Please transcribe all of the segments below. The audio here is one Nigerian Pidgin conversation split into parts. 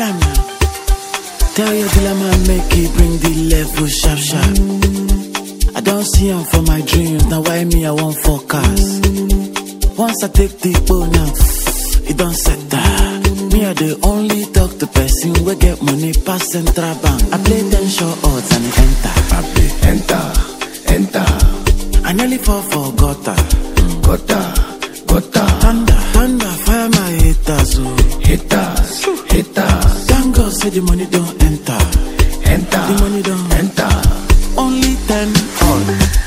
am now. Tell your dealer man make he bring the level sharp sharp. I don't see him for my dreams, now why me I want focus. Once I take the bow now, it don't set that. Me I the only talk to person we get money pass central bank. I play 10 short odds and it enter. I play enter. I nearly fall for gutter. Gutter. Thunder, fire my haters, oh. Haters. Thank God say the money don't enter. The money don't enter. Only 10 all.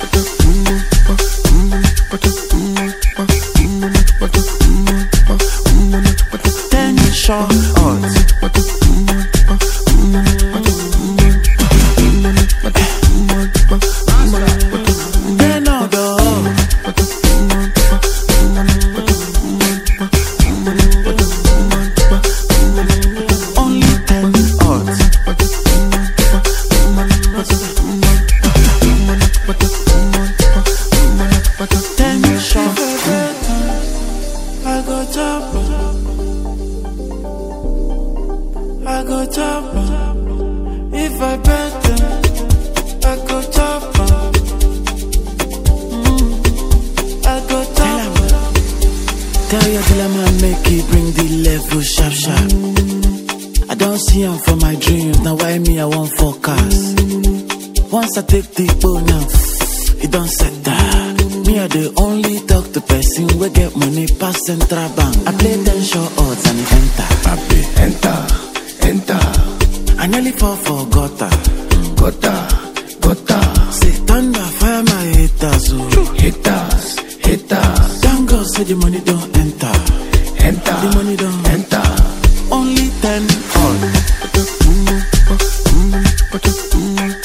10 short odds. Then all the only 10 odds. 10 short. I go chop. If I bet them, I go chop. I go chop. Tell your dealer man make he bring the level sharp sharp. I don't see him for my dreams, now why me I want focus. Once I take the bow now, it don't set that. Me I the only talk to person we get money pass central bank. I play 10 short odds and it enter. I play enter. I nearly fall for gutter. Say thunder, fire my haters, oh. Haters. Thank God say the money don't enter. The money don't enter. Only 10 all.